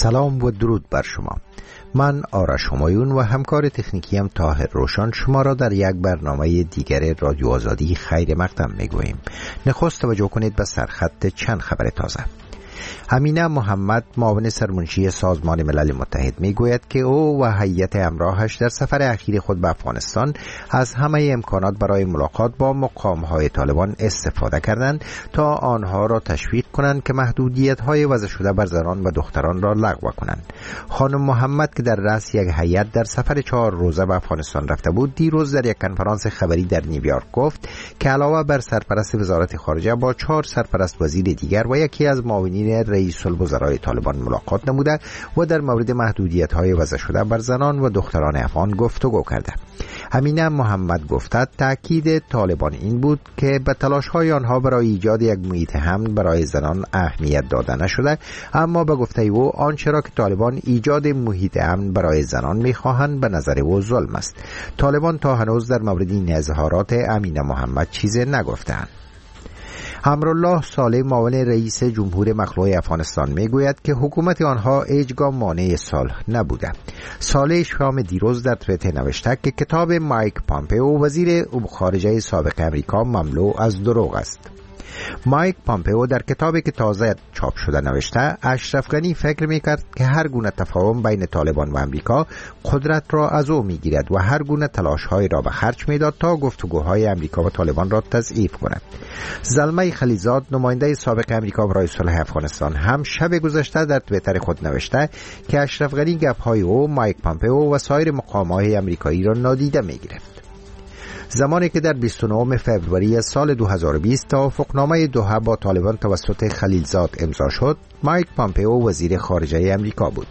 سلام و درود بر شما. من آرش همایون و همکار تکنیکیم طاهر روشن شما را در یک برنامه دیگر رادیو آزادی خیر مقدم میگوییم. نخست توجه کنید به سرخط چند خبر تازه. امینه محمد معاون سرمنشی سازمان ملل متحد میگوید که او و هیئت همراهش در سفر اخیر خود به افغانستان از همه امکانات برای ملاقات با مقام‌های طالبان استفاده کردند تا آنها را تشویق کنند که محدودیت‌های وضع شده بر زنان و دختران را لغو کنند. خانم محمد که در رأس یک هیئت در سفر 4 روزه به افغانستان رفته بود، دیروز در یک کنفرانس خبری در نیویورک گفت که علاوه بر سرپرست وزارت خارجه با 4 سرپرست وزیر دیگر و یکی از معاونین رئیس الوزراء طالبان ملاقات نموده و در مورد محدودیت‌های وضع شده بر زنان و دختران افغان گفتگو کرده. امینه محمد گفته تأکید طالبان این بود که به تلاش‌های آنها برای ایجاد یک محیط امن برای زنان اهمیت داده نشده، اما به گفته او آنچه را که طالبان ایجاد محیط امن برای زنان می‌خواهند به نظر او ظلم است. طالبان تا هنوز در مورد این اظهارات امینه محمد چیزی نگفتند. امرالله صالح معاون رئیس جمهور مخلوع افغانستان میگوید که حکومت آنها هیچگاه مانع صلح نبوده. صالح شام دیروز در توییتر نوشته که کتاب مایک پامپئو وزیر خارجه سابق امریکا مملو از دروغ است. مایک پامپئو در کتابی که تازه چاپ شده نوشته اشرف غنی فکر میکرد که هر گونه تفاهم بین طالبان و امریکا قدرت را از او میگیرد و هر گونه تلاش‌های را به خرج میداد تا گفتگوهای امریکا و طالبان را تضعیف کند. زلمه خلیزاد نماینده سابق امریکا برای صلح افغانستان هم شب گذشته در توییتر خود نوشته که اشرف غنی گپ‌های او، مایک پامپئو و سایر مقام‌های امریکایی را نادیده میگرفت. زمانی که در 29 فوریه سال 2020 توافقنامه دوحه با طالبان توسط خلیلزاد امضا شد، مایک پامپئو وزیر خارجه امریکا بود.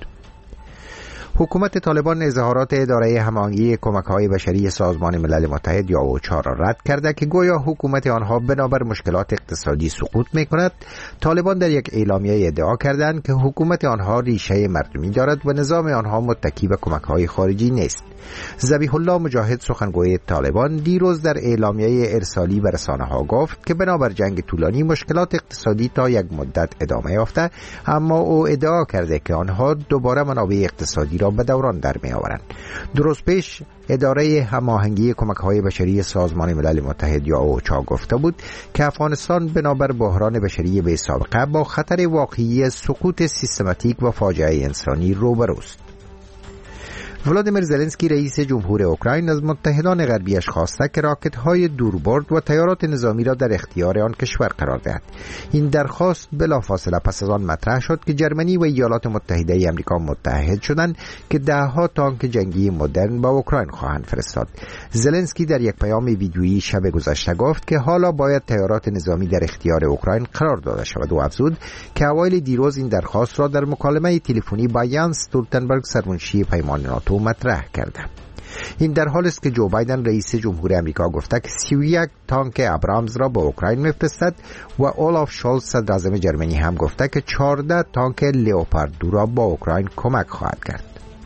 حکومت طالبان اظهارات اداره هماهنگی کمک‌های بشری سازمان ملل متحد یا اوچا را رد کرده که گویا حکومت آنها بنابر مشکلات اقتصادی سقوط می‌کند. طالبان در یک اعلامیه ادعا کردند که حکومت آنها ریشه مردمی دارد و نظام آنها متکی به کمک‌های خارجی نیست. ذبیح الله مجاهد سخنگوی طالبان دیروز در اعلامیه ارسالی به رسانه‌ها گفت که بنابر جنگ طولانی مشکلات اقتصادی تا یک مدت ادامه یافته، اما او ادعا کرده که آنها دوباره منابع اقتصادی را به دوران در می آورند. درست پیش اداره هماهنگی کمک‌های بشری سازمان ملل متحد یا اوچا گفته بود که افغانستان بنابر بحران بشری بی سابقه با خطر واقعی سقوط سیستماتیک و فاجعه انسانی روبروست. ولادیمیر زلنسکی رئیس جمهور اوکراین از متحدان غربیش خواسته که راکت‌های دوربرد و طیارات نظامی را در اختیار آن کشور قرار دهد. این درخواست بلافاصله پس از آن مطرح شد که جرمنی و ایالات متحده آمریکا متحد شدند که 10 تانک جنگی مدرن به اوکراین خواهند فرستاد. زلنسکی در یک پیام ویدیویی شب گذشته گفت که حالا باید طیارات نظامی در اختیار اوکراین قرار داده شود و افزود که اوایل دیروز این درخواست را در مکالمه تلفنی با یانس استولتنبرگ سرمنشی پیمان ناتو مطرح کرده. این در حالی است که جو بایدن رئیس جمهور آمریکا گفته که 31 تانک ابرامز را به اوکراین میفرستد و اولاف شولز صدر اعظم جرمنی هم گفته که 14 تانک لئوپارد 2 را به اوکراین کمک خواهد کرد.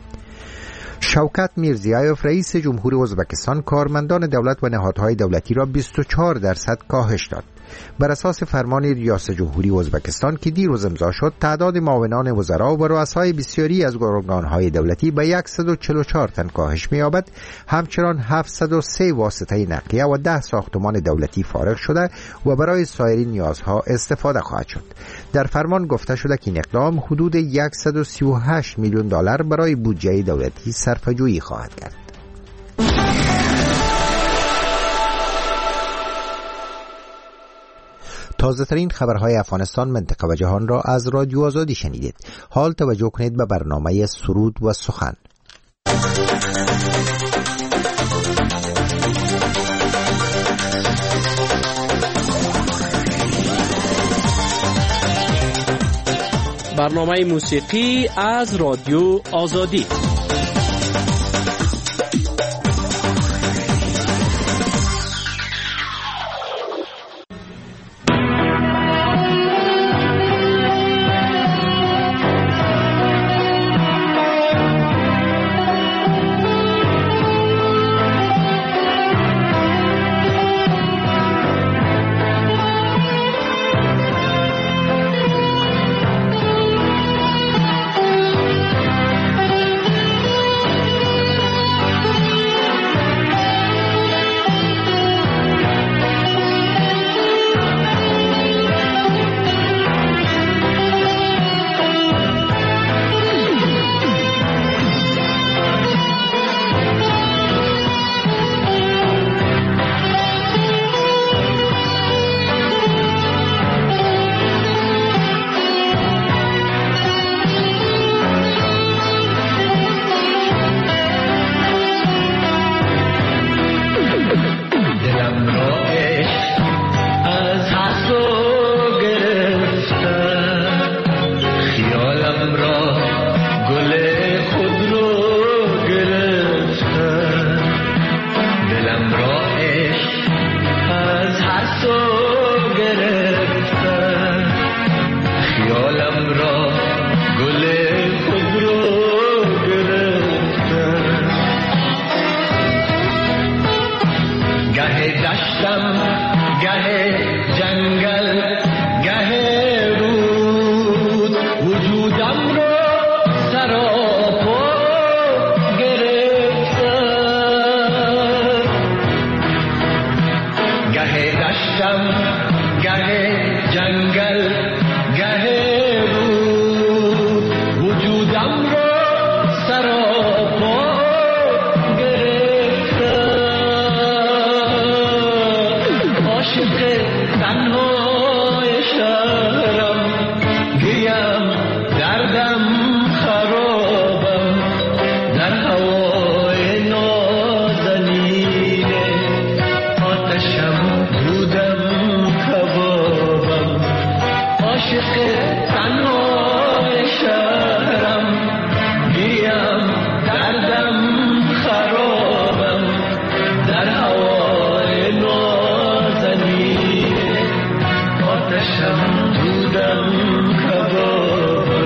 شوکت میرزیایوف رئیس جمهور ازبکستان کارمندان دولت و نهادهای دولتی را 24% کاهش داد. بر اساس فرمان ریاست جمهوری ازبکستان که دیروز امضا شد، تعداد معاونان وزرا و رؤسای بسیاری از ارگانهای دولتی به 144 تن کاهش می‌یابد. همچنان 703 واسطه نقلیه و 10 ساختمان دولتی فارغ شده و برای سایر نیازها استفاده خواهد شد. در فرمان گفته شده که این اقدام حدود 138 میلیون دلار برای بودجه دولتی صرفه‌جویی خواهد کرد. تازه ترین خبرهای افغانستان، منطقه و جهان را از رادیو آزادی شنیدید. حال توجه کنید به برنامه سرود و سخن. برنامه موسیقی از رادیو آزادی. دلم را عشق از هر سو گرفتن، خیالم را گل خود رو گرفتن. گه دشتم گه جنگل گه رود، وجودم را سراپا گه جنگل گه رود، وجودم را سراپا گرفتم. عاشق تنهای شهرم، گیم دردم خرابم، در هوای نازنینه آتشم بودم کبابم. عاشق تنهای شهرم، گیم دردم خرابم، در هوای نازنینه آتشم بودم کبابم.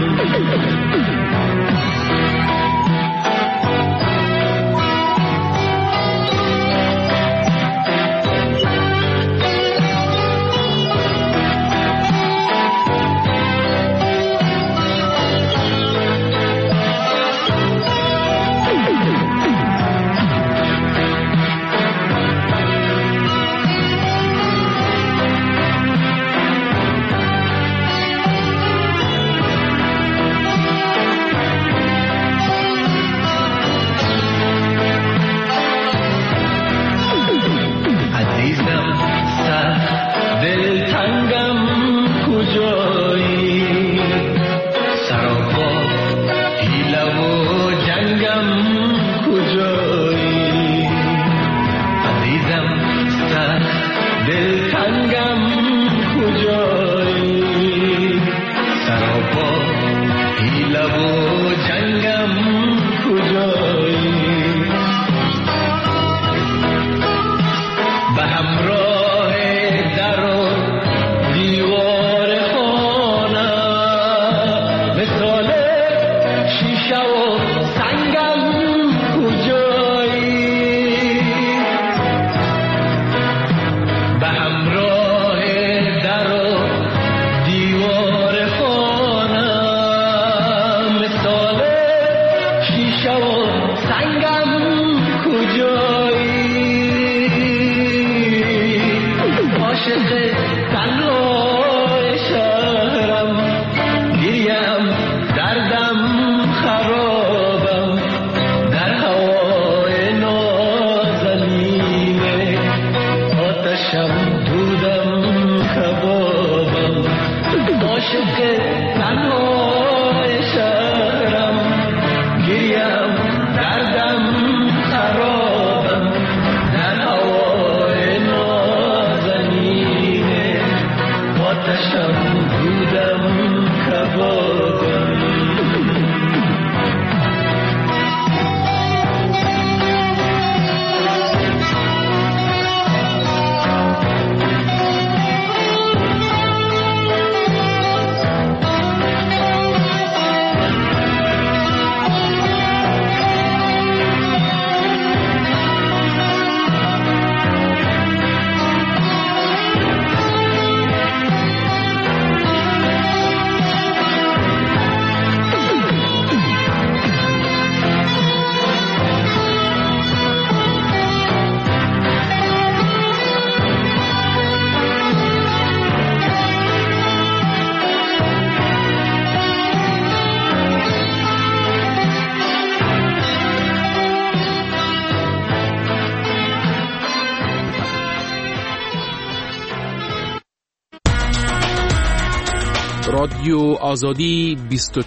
رادیو آزادی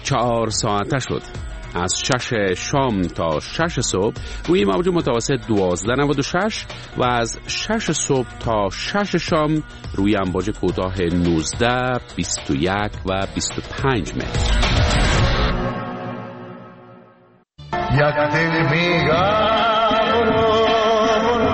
24 ساعته شد. از 6 شام تا 6 صبح روی موج متوسط 1296 و از 6 صبح تا 6 شام روی امواج کوتاه 19, 21 و 25 متر. یک دل میگم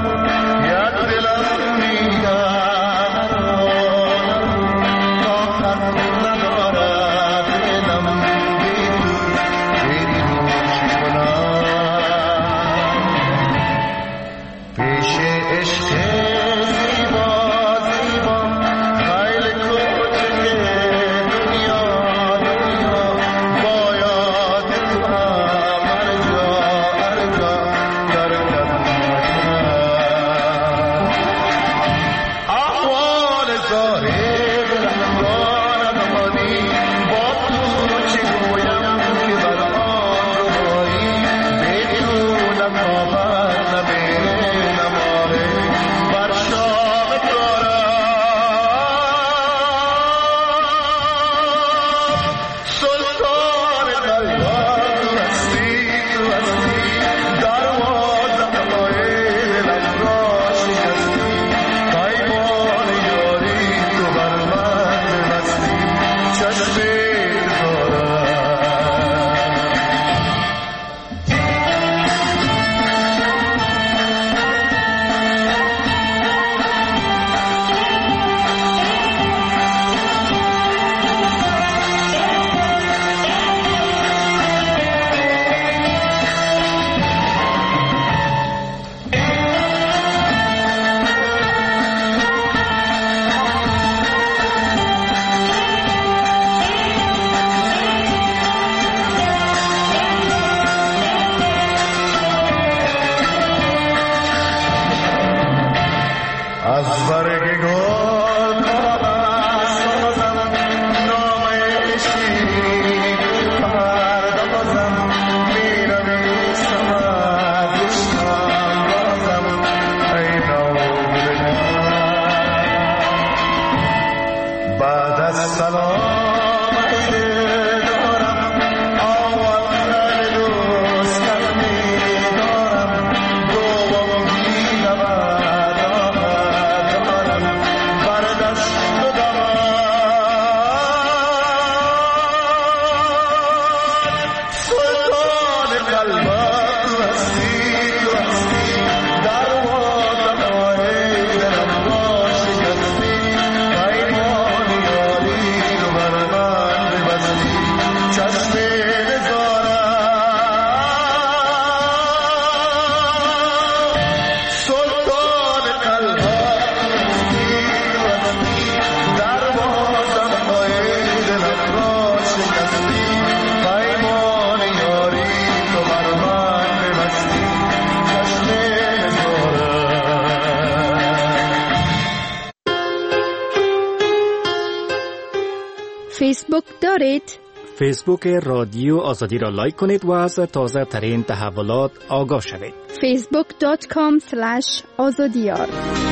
فیسبوک دارید؟ فیسبوک رادیو آزادی را لایک کنید و از تازه ترین تحولات آگاه شوید. facebook.com/azadiyar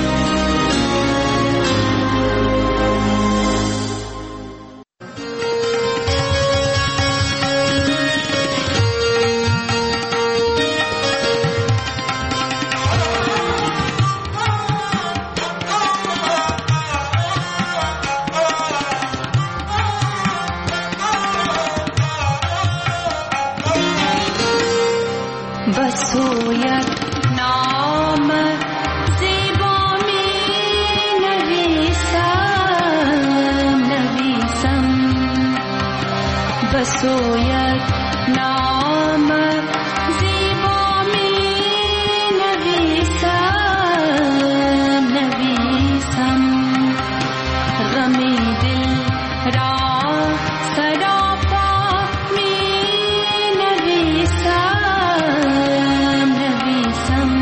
بسویت نام زیبا می نویسم بسویت نام زیبا می نویسم غمی دل را سراپا می نویسم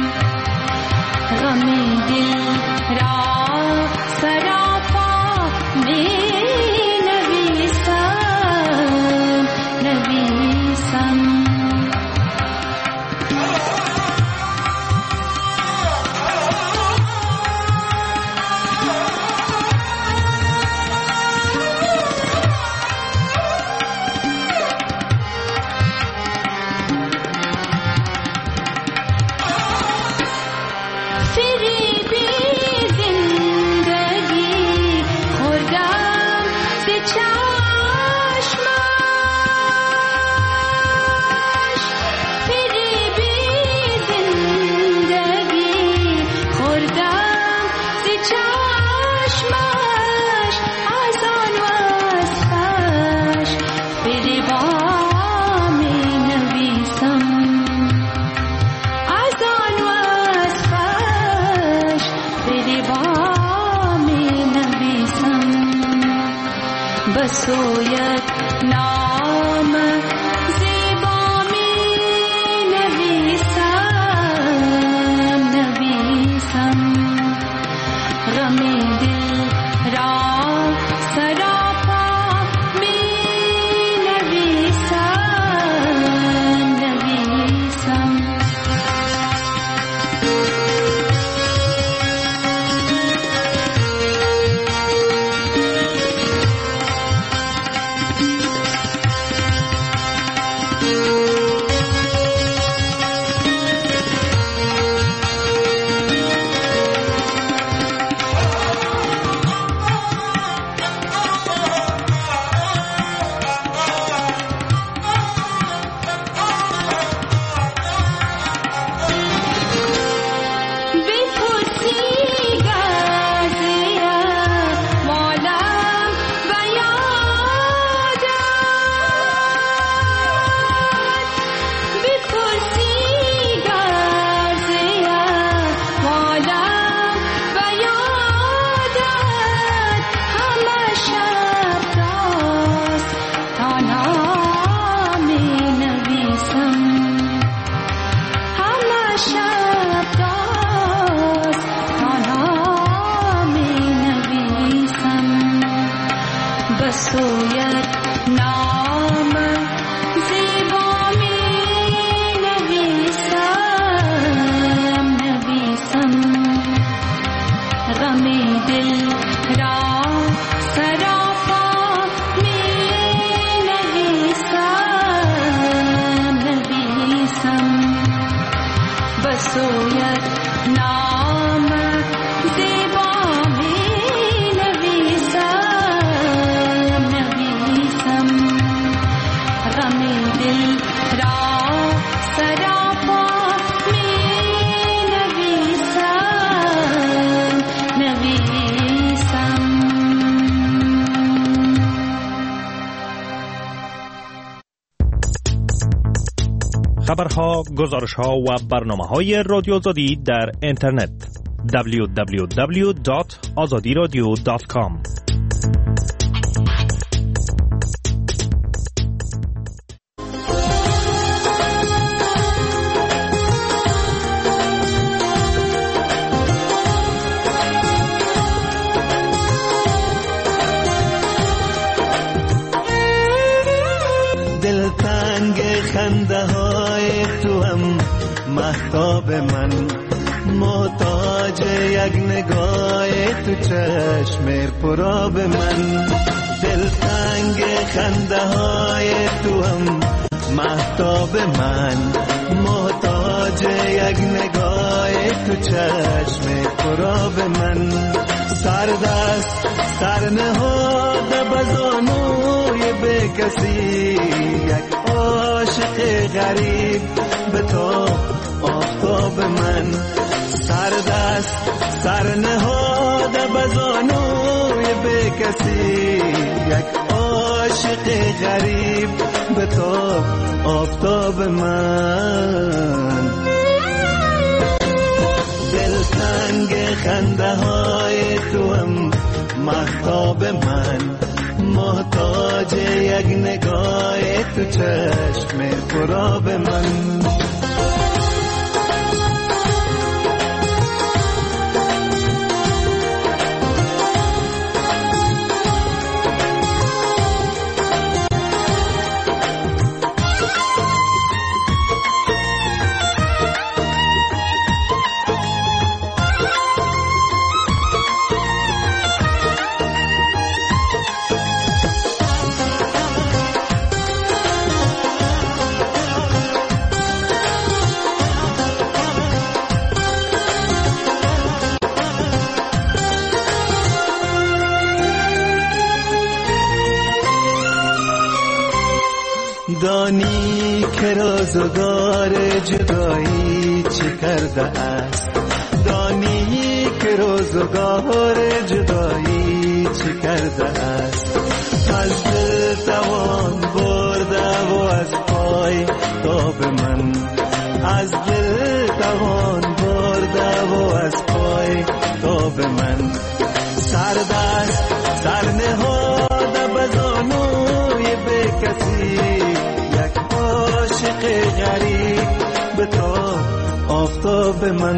غمی دل را سراپا می نویسم بسویت نام زیبا می نویسم غمی دل را سراپا می نویسم نام زیبا می نویسم نویسم غم دل را سراپا می نویسم نویسم. خبرها، گزارشها و برنامه‌های رادیو آزادی در اینترنت www.azadiradio.com. دلتنگ خنده های تو هم مهتاب من، محتاج یک نگاه تو چشم پراب من. دلتنگ خنده های تو هم مهتاب من، محتاج یک نگاه تو چشم پراب من. سردست سرنهاده بزانوی به کسی، یک عاشق غریب به تو آفتاب من. سردست سرنهاده بزانوی به کسی، یک عاشق غریب به تو آفتاب من. دلتنگ خنده های تو هم مهتاب من، محتاج یک نگاه تو چشم پراب من. دانی که روزگار جدایی چه کرده است، دانی که روزگار جدایی چه کرده است. از دل توان برده و از پای تاب من، از دل توان برده و از پای تاب من. سردست سرنهاده بزانوی به کسی، یک عاشق غریب به تو آفتاب من.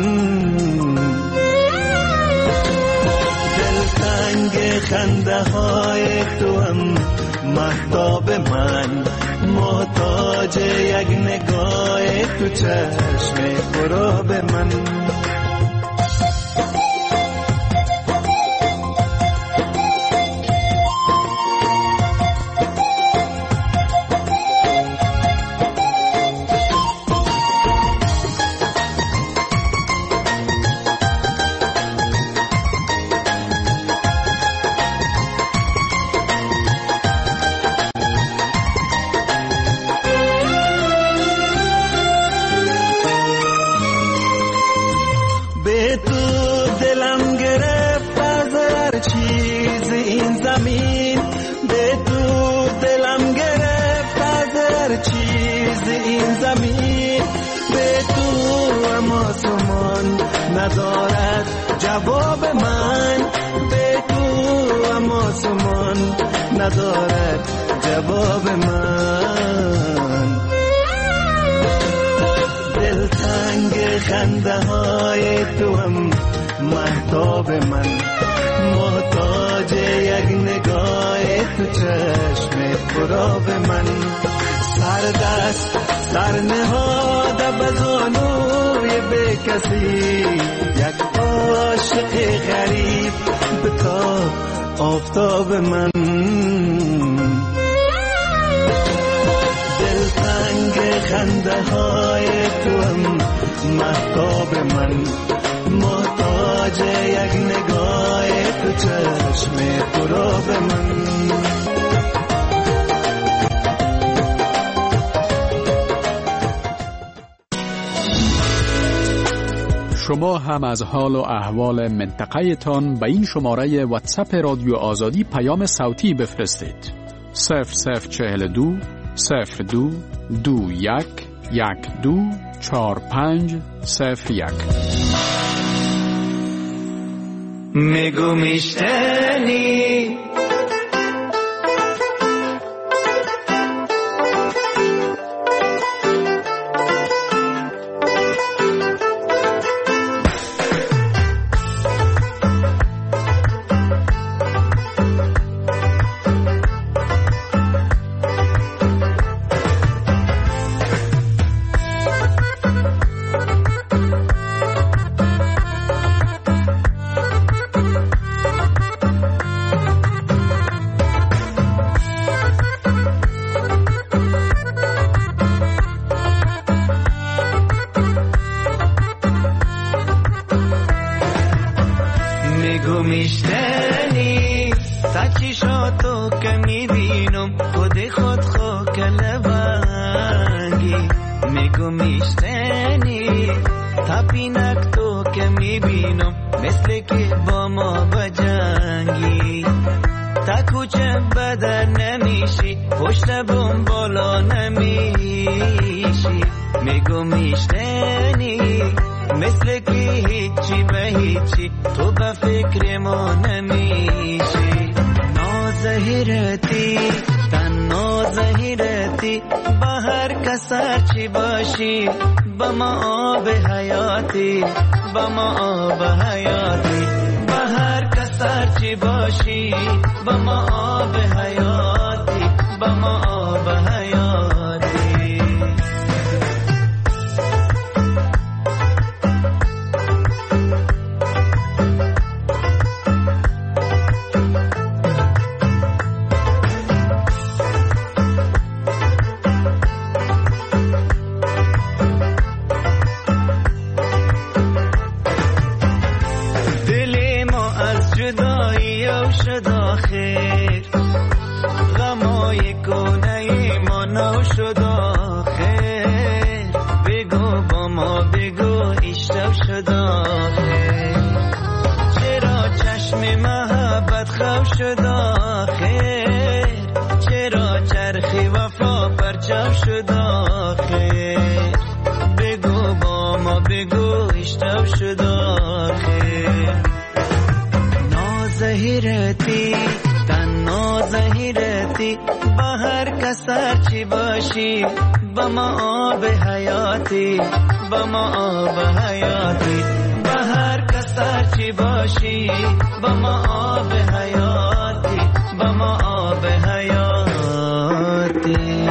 دلتنگ خنده های تو هم مهتاب من، محتاج یک نگاه تو چشم پراب من. ندارد جواب من، به تو اما سمان ندارد جواب من. دلتنگ خنده های تو هم مهتاب من، محتاج یک نگاه تو چشم پراب من. سردست سرنهاده بزانوی به کسی، یک عاشق غریب به تو آفتاب من. دلتنگ خنده های تو هم مهتاب من، محتاج یک نگاه تو چشم پرآب من. شما هم از حال و احوال منطقه تان به این شماره واتساپ رادیو آزادی پیام صوتی بفرستید. 0042 02 21 12 45 01. میگو میشتنی میشتنی تا چشاتو که میبینم خود کلبنگی. میگو میشتنی تا پینک تو که میبینم مثل که با ما بجنگی. تا کوچه بدر نمیشی پشت بوم بالا نمیشی. میگو میشتنی مثل که هیچی به هیچی تو به فکر ما نمیشی. نازهیرتی تنها زهیرتی با هر کسر چی باشی با ما آب حیاتی با ما آب حیاتی. با هر کسر چی باشی با ما آب حیاتی با ما آب حیاتی. غمای کنه ما نو شد آخر. بگو با ما بگو اشتب شد آخر. چرا چشم محبت خو شد آخر. چرا چرخی وفا پرچم شد آخر. بگو با ما بگو اشتب شد آخر. نازهیرتی تنها زهیرتی با هر کسر چی باشی با ما آب حیاتی با ما آب حیاتی. با هر کسر چی باشی با ما آب حیاتی با ما آب حیاتی.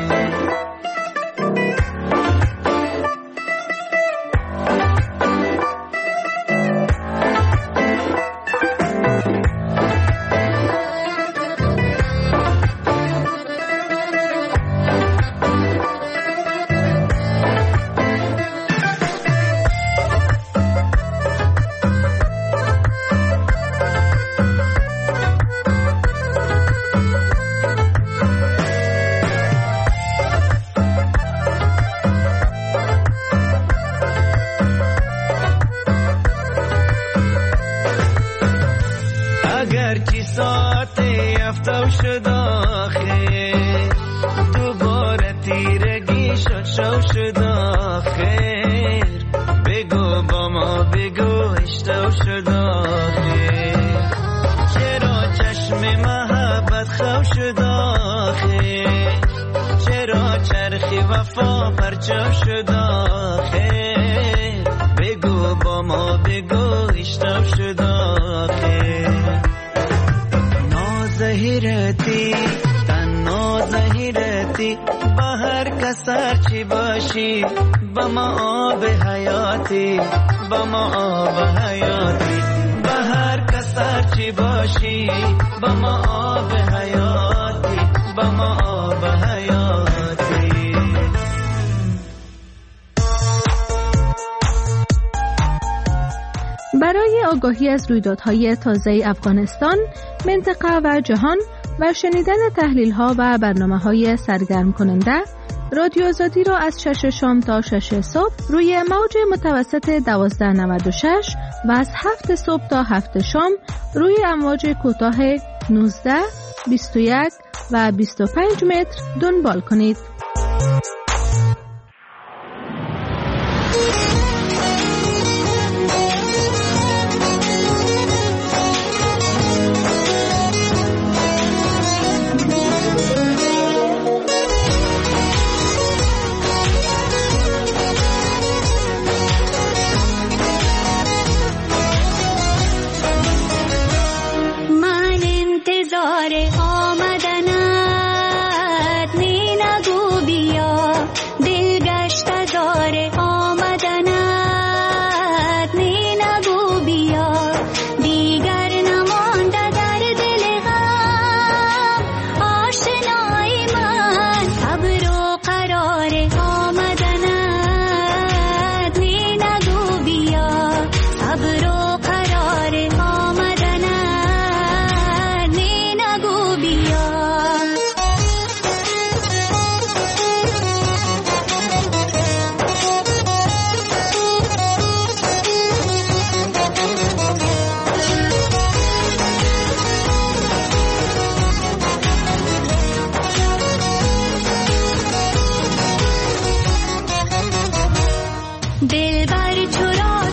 افتو شد آخر دوباره تیرگی شد شو شد آخر. بگو با ما بگو اشتو شد آخر. چرا چشم محبت خو شد آخر. چرا چرخی وفا پرچم شد آخر. بگو با ما بگو اشتو شد آخر. زهیرتی تنها زهیرتی با هر کسر چی باشی با ما آب حیاتی با ما آب حیاتی. با هر کسر چی باشی با ما آب حیاتی با ما آب حیاتی. برای آگاهی از رویدادهای تازه افغانستان، منطقه و جهان و شنیدن تحلیل‌ها و برنامه‌های سرگرم کننده، رادیو آزادی را از 6 شام تا 6 صبح روی موج متوسط 1296 و از 7 صبح تا 7 شام روی امواج کوتاه 19، 21 و 25 متر دنبال کنید.